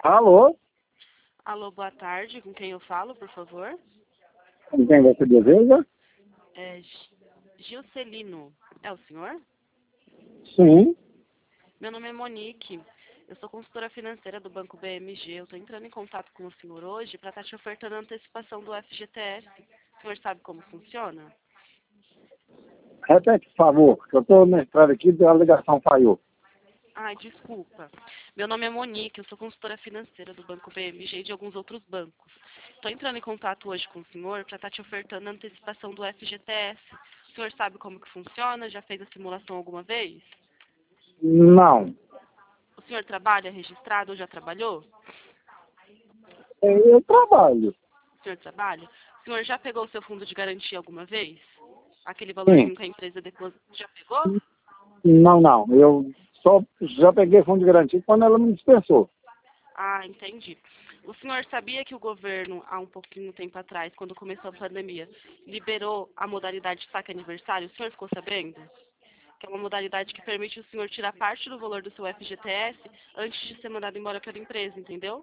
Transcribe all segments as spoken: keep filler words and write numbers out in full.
Alô? Alô, boa tarde. Com quem eu falo, por favor? Com quem você deseja? É Gi- Gilcelino. É o senhor? Sim. Meu nome é Monique. Eu sou consultora financeira do Banco B M G. Eu estou entrando em contato com o senhor hoje para estar te ofertando a antecipação do F G T S. O senhor sabe como funciona? Repete, por favor, que eu estou na estrada aqui e a ligação falhou. Ai, desculpa. Meu nome é Monique. Eu sou consultora financeira do Banco B M G e de alguns outros bancos. Estou entrando em contato hoje com o senhor para estar te ofertando a antecipação do F G T S. O senhor sabe como que funciona? Já fez a simulação alguma vez? Não. O senhor trabalha registrado ou já trabalhou? É, Eu trabalho. O senhor trabalha? O senhor já pegou o seu fundo de garantia alguma vez? Aquele Sim. valorzinho que a empresa deposita. Já pegou? Não, não. Eu só já peguei fundo de garantia quando ela me dispensou. Ah, entendi. O senhor sabia que o governo, há um pouquinho tempo atrás, quando começou a pandemia, liberou a modalidade saque aniversário? O senhor ficou sabendo? Que é uma modalidade que permite o senhor tirar parte do valor do seu F G T S antes de ser mandado embora pela empresa, entendeu?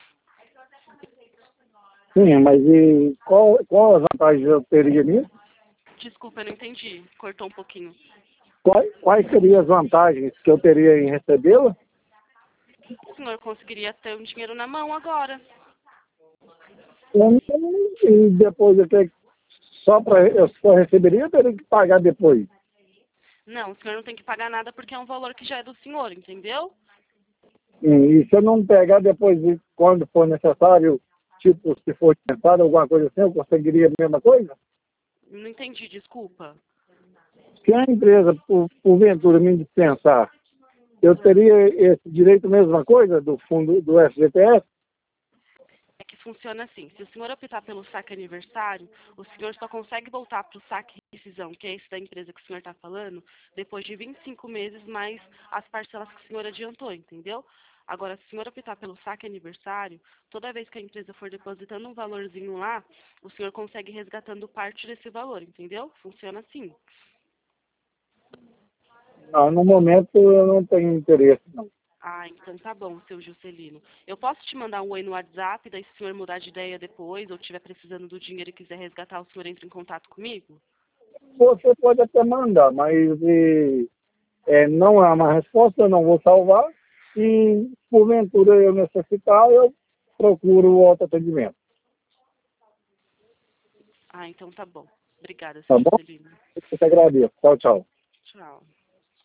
Sim, mas e qual, qual as vantagens eu teria nisso? Desculpa, eu não entendi. Cortou um pouquinho. Quais, quais seriam as vantagens que eu teria em recebê-la? O senhor conseguiria ter um dinheiro na mão agora. Eu não- E depois eu tenho que- só para eu só receberia, eu teria que pagar depois. Não, o senhor não tem que pagar nada porque é um valor que já é do senhor, entendeu? E se eu não pegar depois, de quando for necessário, tipo, se for dispensado, alguma coisa assim, eu conseguiria a mesma coisa? Não entendi, desculpa. Se a empresa, por, porventura, me dispensar, eu Aham. teria esse direito, mesma coisa, do fundo do F G T S? É que funciona assim, se o senhor optar pelo saque aniversário, o senhor só consegue voltar para o saque rescisão, que é esse da empresa que o senhor está falando, depois de vinte e cinco meses mais as parcelas que o senhor adiantou, entendeu? Agora, se o senhor optar pelo saque aniversário, toda vez que a empresa for depositando um valorzinho lá, o senhor consegue ir resgatando parte desse valor, entendeu? Funciona assim. Não, no momento eu não tenho interesse, não. Ah, então tá bom, seu Juscelino. Eu posso te mandar um oi no WhatsApp, daí se o senhor mudar de ideia depois, ou estiver precisando do dinheiro e quiser resgatar, o senhor entra em contato comigo? Você pode até mandar, mas e, é, não é uma resposta, eu não vou salvar. E, porventura, eu necessitar, eu procuro o autoatendimento. Ah, então tá bom. Obrigada, seu Tá bom? Juscelino. Eu te agradeço. Tchau, tchau. Tchau.